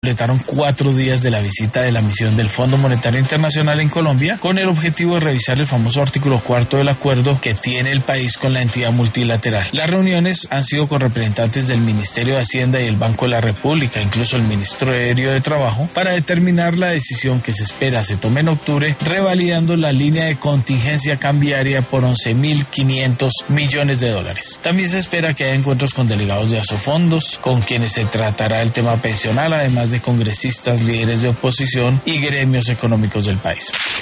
completaron 4 días de la visita de la misión del Fondo Monetario Internacional en Colombia con el objetivo de revisar el famoso artículo 4 del acuerdo que tiene el país con la entidad multilateral. Las reuniones han sido con representantes del Ministerio de Hacienda y el Banco de la República, incluso el Ministerio de Trabajo, para determinar la decisión que se espera se tome en octubre, revalidando la línea de contingencia cambiaria por $11.500 millones. También se espera que haya encuentros con delegados de Asofondos, con quienes se tratará el tema pensional, además de congresistas, líderes de oposición y gremios económicos del país.